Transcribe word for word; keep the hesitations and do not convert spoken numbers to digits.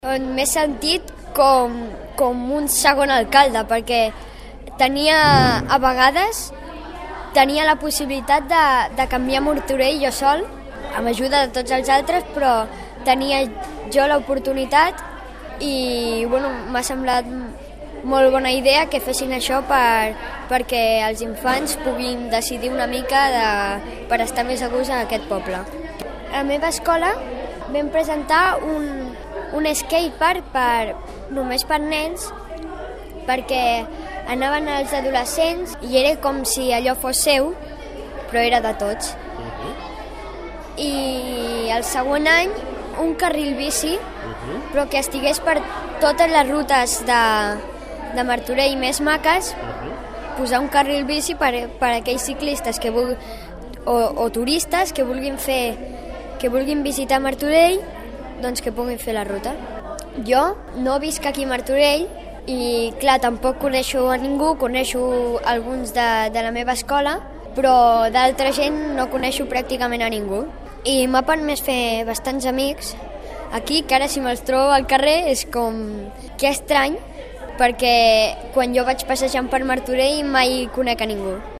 M'he sentit com, com un segon alcalde, perquè tenia, a vegades, tenia la possibilitat de, de canviar Martorell jo sol, amb ajuda de tots els altres, però tenia jo l'oportunitat i bueno, m'ha semblat molt bona idea que fessin això per, perquè els infants puguin decidir una mica de, per estar més a gust en aquest poble. A la meva escola vam presentar un, un skatepark per, només per nens, perquè anaven els adolescents i era com si allò fos seu, però era de tots. Uh-huh. I el segon any, un carril bici, uh-huh. però que estigués per totes les rutes de, de Martorell més maques, uh-huh. posar un carril bici per, per a aquells ciclistes que vulguin, o, o turistes que vulguin fer, que vulguin visitar Martorell, doncs que puguin fer la ruta. Jo no visc aquí a Martorell i, clar, tampoc coneixo a ningú, coneixo alguns de, de la meva escola, però d'altra gent no coneixo pràcticament a ningú. I m'ha permès fer bastants amics aquí, que ara si me'ls trobo al carrer és com que estrany, perquè quan jo vaig passejant per Martorell mai conec a ningú.